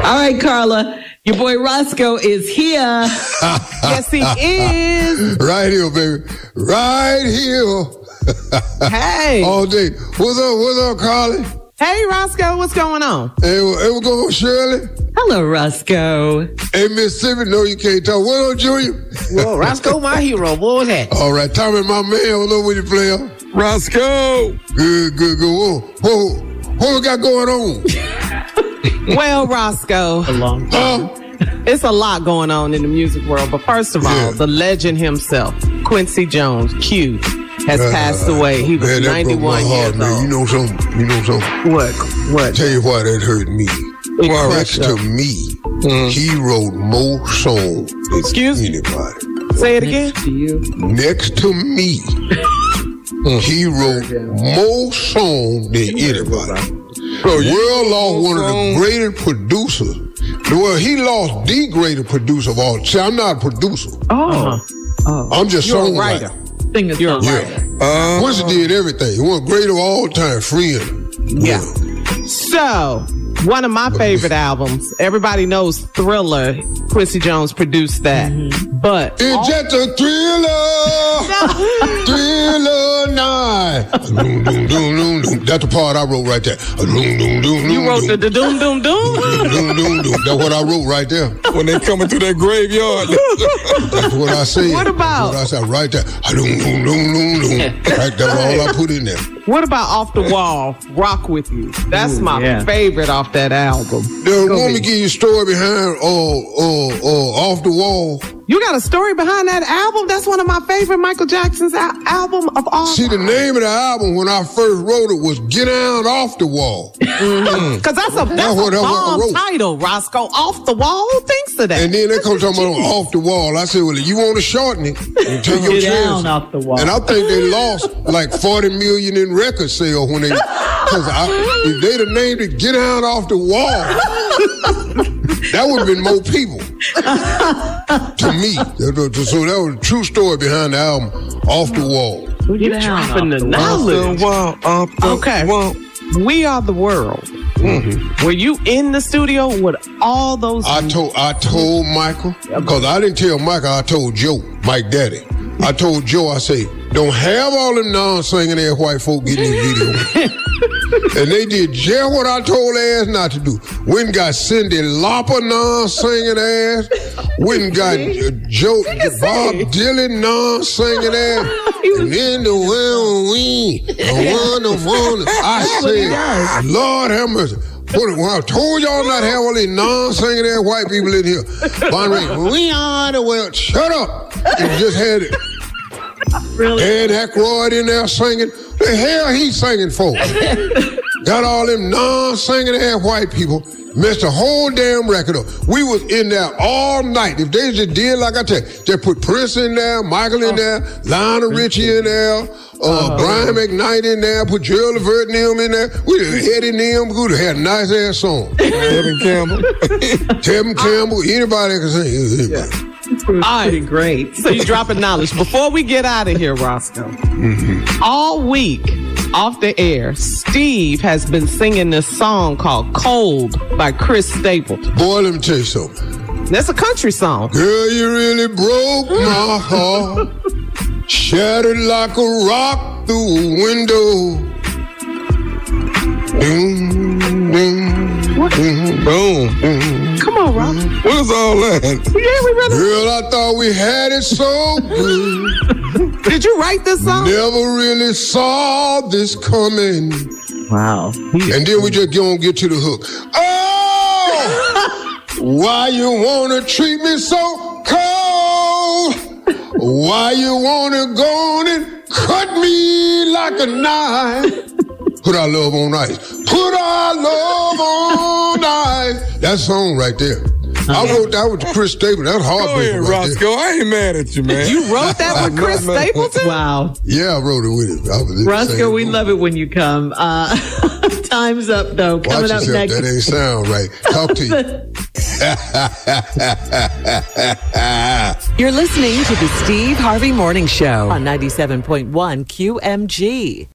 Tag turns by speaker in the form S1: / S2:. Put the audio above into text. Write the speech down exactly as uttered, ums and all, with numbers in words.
S1: All right, Carla, your boy Roscoe is here.
S2: Yes, he is.
S3: Right here, baby. Right here.
S2: Hey.
S3: All day. What's up? What's up, Carly?
S2: Hey, Roscoe, what's going on?
S3: Hey, hey, what's going on, Shirley?
S1: Hello, Roscoe.
S3: Hey, Mississippi, no, you can't talk. What up, Junior?
S4: Whoa, Roscoe, my hero. What was that?
S3: All right, Tommy, my man, what's up with you, player?
S5: Roscoe.
S3: Good, good, good. Whoa, whoa, what we got going on?
S2: Well, Roscoe,
S1: A long time.
S3: Huh?
S2: it's a lot going on in the music world. But first of all,
S3: Yeah.
S2: the legend himself, Quincy Jones, Q, has
S3: Uh,
S2: passed away. He was
S3: man, that broke my
S2: ninety-one
S3: heart,
S2: years
S3: man.
S2: old.
S3: You know something? You know something?
S2: What? What?
S3: Tell you why that hurt me.
S2: It
S3: Well,
S2: crushed
S3: next to
S2: up.
S3: me, he wrote more songs than
S2: Excuse me?
S3: anybody.
S2: Say it again.
S1: To you.
S3: Next to me, he wrote more songs than anybody.
S5: Bro, you
S3: World lost one of the
S5: songs?
S3: greatest producers. Well, he lost the greatest producer of all. See, I'm not a producer.
S1: Oh. Oh.
S3: I'm just
S2: You're a
S3: songwriter.
S2: writer.
S1: Singer
S2: You're a
S3: Yeah.
S2: writer.
S5: Uh,
S3: Quincy did everything. He was great of all time, friend.
S2: Yeah. So, one of my favorite albums, everybody knows Thriller. Quincy Jones produced that. But
S3: It's just a thriller. Thriller night. Doom, doom, doom, doom, doom. That's the part I wrote right there. Doom, doom, doom,
S2: you wrote the
S3: doom,
S2: doom doom doom.
S3: doom, doom, doom. That's what I wrote right there.
S5: when they coming through that graveyard.
S3: That's what I said.
S2: What about-
S3: That's what I said right there. Doom, doom, doom, doom, doom. Right, that's all I put in there.
S2: What about Off the Wall? Rock With You. That's
S1: Ooh,
S2: my
S1: yeah.
S2: favorite off that album.
S3: Now, want me to give you a story behind uh, uh, uh, Off the Wall?
S2: You got a story behind that album? That's one of my favorite Michael Jackson's al- album of all
S3: See, the name of the album when I first wrote it was Get Out Off the Wall.
S2: Because that's a, that's
S3: That's what-
S2: a
S3: that's what I
S2: bomb
S3: wrote.
S2: title, Roscoe. Off the Wall? Who thinks of that?
S3: And then they come talking about Off the Wall. I said, well, you want to shorten it and take your
S1: Get
S3: chance.
S1: down off the wall.
S3: And I think they lost like forty million in record sales when they, because if they'd have named it Get Out Off the Wall, that would have been more people. To me. That was- So that was a true story behind the album, Off the Wall.
S1: Get down
S2: dropping
S1: off
S2: the
S1: the wall.
S5: Off the
S2: knowledge.
S5: wall, off the
S2: Okay.
S5: wall.
S2: We Are the World. Were you in the studio with all those?
S3: I told I told Michael, because I didn't tell Michael, I told Joe, Mike Daddy. I told Joe, I say, don't have all them non-singing ass white folk getting in video. And they did just what I told their ass not to do. Went and got Cindy Lauper non-singing ass. Went and got uh, Joe, Bob Dylan non-singing ass. And then the well we, I wanna, wanna. I said, Lord have mercy. Put it, well, I told y'all not have all these non-singing ass white people in here. Bonnie Raitt, we are the world. Shut up. And just had it.
S1: Really?
S3: Dan Aykroyd in there singing. The hell he singing for? Got all them non-singing ass white people. Messed the whole damn record up. We was in there all night. If they just did like I tell you, they put Prince in there, Michael in there, Lionel Richie in there, uh, Brian McKnight in there, put Gerald Levert and them in there. We'd have had in them. We would have had a nice ass song.
S5: Kevin Campbell.
S3: Tevin Campbell, anybody can sing. Anybody.
S1: Pretty great.
S2: So you dropping knowledge. Before we get out of here, Roscoe, all week off the air, Steve has been singing this song called Cold by Chris Stapleton.
S3: Boy, let me tell you something.
S2: That's a country song.
S3: Girl, you really broke my heart. Shattered like a rock through a window. Ding, ding, ding,
S5: Boom.
S3: ding.
S2: Come on, Rob.
S5: What is all that?
S2: Yeah, we ready.
S3: Girl, I thought we had it so good.
S2: Did you write this song?
S3: Never really saw this coming.
S1: Wow.
S3: And then we just gonna get to the hook. Oh! Why you wanna treat me so cold? Why you wanna go on and cut me like a knife? Put our love on ice. Put our love on ice. That song right there. I wrote that with Chris Stapleton. That's
S5: Go
S3: heartbreaking
S5: ahead,
S3: right
S5: Roscoe.
S3: there.
S5: I ain't mad at you, man.
S2: You wrote that with Chris
S5: No, no.
S2: Stapleton?
S1: Wow.
S3: Yeah, I wrote it with him. I was in the
S1: Roscoe,
S3: same
S1: we
S3: room.
S1: love it when you come. Uh, time's up, though.
S3: Watch
S1: Coming up
S3: yourself.
S1: next.
S3: That ain't sound right. Talk to you.
S6: You're listening to the Steve Harvey Morning Show on ninety-seven point one Q M G.